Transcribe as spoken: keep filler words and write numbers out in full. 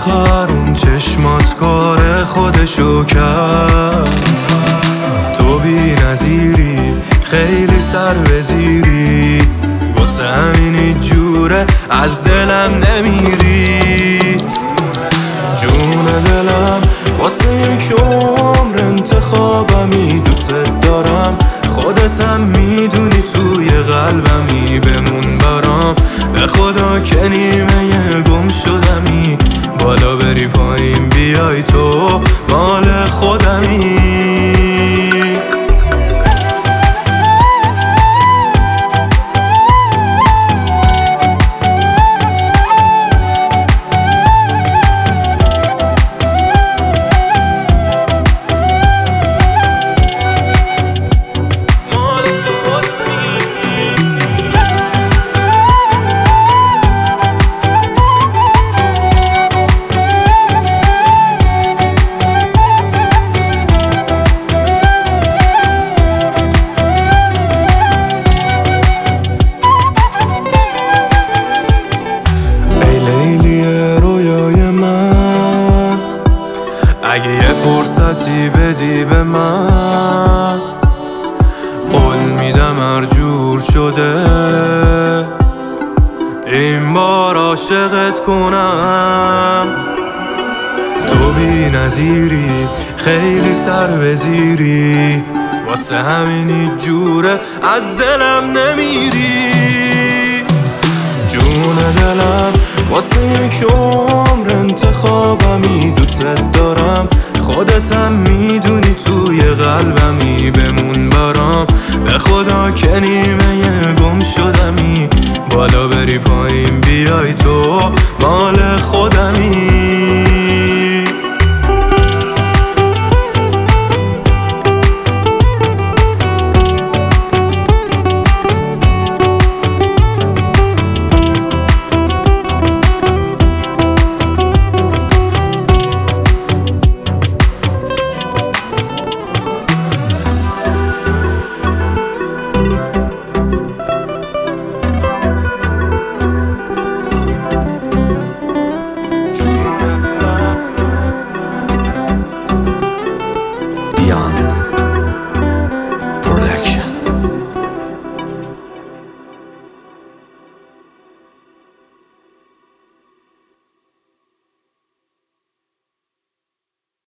آخر اون چشمات کار خودشو کرد. تو بی نظیری، خیلی سر بزیری، واسه همین جوره از دلم نمیری. جون دلم واسه یک عمر انتخابمی، دوست دارم خودتم میدونی توی قلبمی. بمون برام به خدا که نیمه گم شدمی، بالا بری پایین بیای تو مال خودمی. اگه یه فرصتی بدی به من، قول میدم هر جور شده این بار عاشقت کنم. تو بی نظیری، خیلی سر بزیری، واسه همین جوره از دلم نمیری. جون دلم واسه یک عمر انتخابمی، دوست دارم خودتم میدونی توی قلبمی. بمون برام به خدا که نیمه گم شدمی، بالا بری پایین بیای تو مال خودمی.